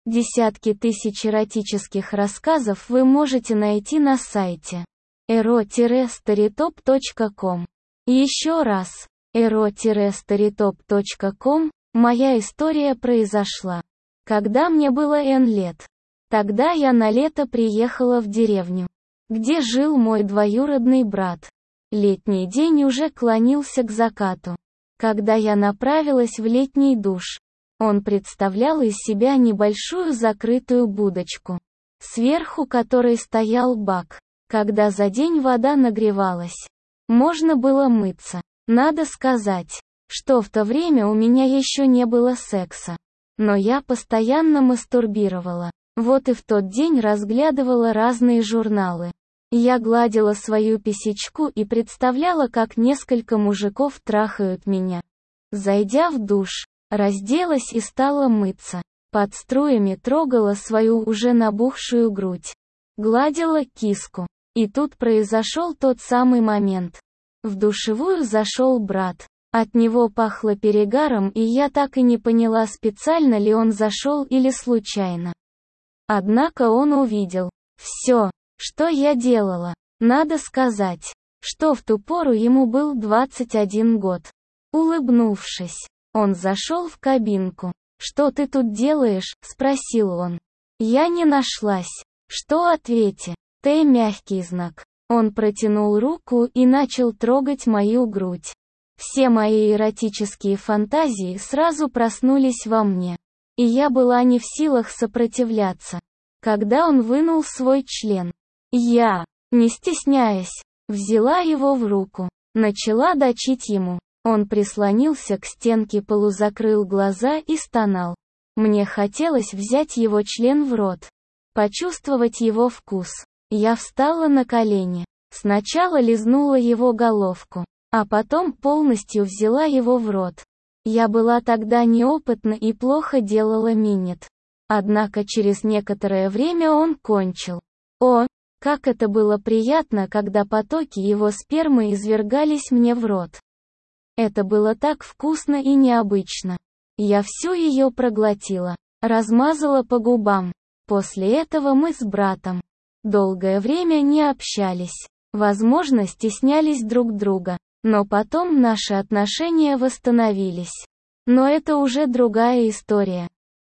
Десятки тысяч эротических рассказов вы можете найти на сайте ero-storytop.com. Еще раз, ero-storytop.com. Моя история произошла, когда мне было N лет. Тогда я на лето приехала в деревню, где жил мой двоюродный брат. Летний день уже клонился к закату, когда я направилась в летний душ. Он представлял из себя небольшую закрытую будочку, сверху которой стоял бак. Когда за день вода нагревалась, можно было мыться. Надо сказать, что в то время у меня еще не было секса, но я постоянно мастурбировала. Вот и в тот день разглядывала разные журналы. Я гладила свою писечку и представляла, как несколько мужиков трахают меня. Зайдя в душ, разделась и стала мыться. Под струями трогала свою уже набухшую грудь. Гладила киску. И тут произошел тот самый момент. В душевую зашел брат. От него пахло перегаром, и я так и не поняла, специально ли он зашел или случайно. Однако он увидел все, что я делала. Надо сказать, что в ту пору ему был 21 год. Улыбнувшись, он зашел в кабинку. «Что ты тут делаешь?» – спросил он. Я не нашлась. Что ответить? Т мягкий знак. Он протянул руку и начал трогать мою грудь. Все мои эротические фантазии сразу проснулись во мне. И я была не в силах сопротивляться. Когда он вынул свой член, я, не стесняясь, взяла его в руку. Начала дочить ему. Он прислонился к стенке, полузакрыл глаза и стонал. Мне хотелось взять его член в рот, почувствовать его вкус. Я встала на колени. Сначала лизнула его головку, а потом полностью взяла его в рот. Я была тогда неопытна и плохо делала минет. Однако через некоторое время он кончил. О, как это было приятно, когда потоки его спермы извергались мне в рот. Это было так вкусно и необычно. Я всю ее проглотила, размазала по губам. После этого мы с братом долгое время не общались. Возможно, стеснялись друг друга. Но потом наши отношения восстановились. Но это уже другая история.